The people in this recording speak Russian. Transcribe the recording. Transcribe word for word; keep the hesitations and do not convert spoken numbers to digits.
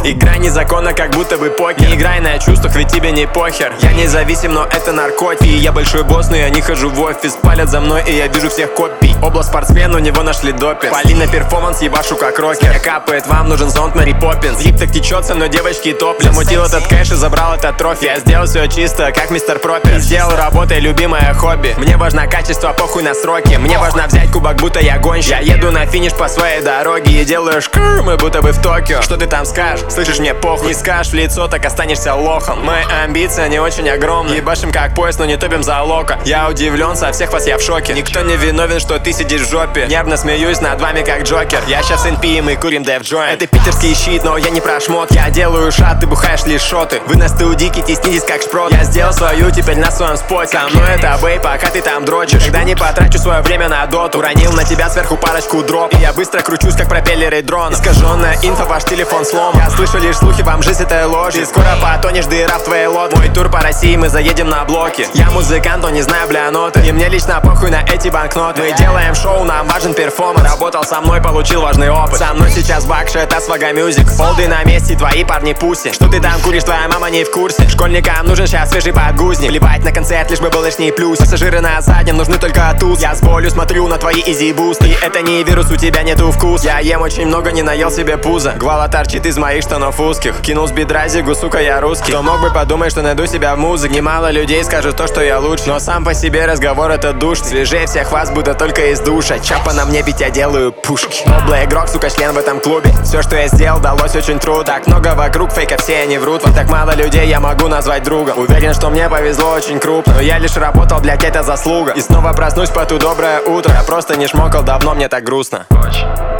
Играй незаконно, как будто бы покер. Не играй на чувствах, ведь тебе не похер. Я независим, но это наркотики. Я большой босс, но я не хожу в офис. Палят за мной, и я вижу всех копий. Област спортсмен, у него нашли допинг. Полина перформанс, ебашу как рокер. Я капает, вам нужен зонт Мэри Поппинс. Зип так течется, но девочки топ. Замутил этот кэш и забрал этот трофи. Я сделал все чисто, как мистер Пропер. Сделал работой любимое хобби. Мне важно качество, похуй на сроки. Мне важно взять кубок, будто я гонщик. Я еду на финиш по своей дороге и делаю шкр, мы будто бы в Токио. Что ты там скажешь? Слышишь, мне похуй. Не скажешь в лицо, так останешься лохом. Мои амбиции, они очень огромные. Ебашим как поезд, но не топим за лока. Я удивлен, со всех вас я в шоке. Никто не виновен, что ты сидишь в жопе. Нервно смеюсь над вами как Джокер. Я щас эн пи, мы курим Дэв Джойнт. Это питерский щит, но я не про шмот. Я делаю шат, ты бухаешь лишь шоты. Вы на студике теснитесь как шпрот. Я сделал свою, теперь на своем споте. Со мной это бей, пока ты там дрочишь. Когда не потрачу свое время на доту. Уронил на тебя сверху парочку дроп. И я быстро кручусь, как пропеллеры дрона. Искаженная инфа, ваш телефон сломан. Я слышу лишь слухи, вам жизнь это ложь. Ты скоро потонешь, дыра в твоей лодке. Мой тур по России, мы заедем на блоки. Я музыкант, но не знаю, бля, ноты. И мне лично похуй на эти банкноты. Мы делаем шоу, нам важен перформанс. Работал со мной, получил важный опыт. Со мной сейчас бакши, это свага мюзик. Олды на месте, твои парни пуси. Что ты там куришь, твоя мама не в курсе. Школьникам нужен сейчас свежий подгузник. Плевать на концерт, лишь бы был лишний плюс. Пассажиры на заднем нужны только туз. Я с болью смотрю на твои изи-бусты. И это не вирус, у тебя нету вкус. Я ем очень много, не наел себе пузо. Гвала торчит из моих штанов узких. Кинул с бедра зигу, сука, я русский. Кто мог бы подумать, что найду себя в музыке. Немало людей скажут то, что я лучше. Но сам по себе разговор это душ. Свежее всех вас, будто только из душа. Чапа на мне, ведь я делаю пушки. Облый игрок, сука, член в этом клубе. Все, что я сделал, далось очень трудно. Так много вокруг фейков, все они врут. Вот так мало людей я могу назвать другом. Уверен, что мне повезло очень крупно. Но я лишь работал, блять, это заслуга. И снова проснусь по ту доброе утро. Я просто не шмокал давно, мне так грустно.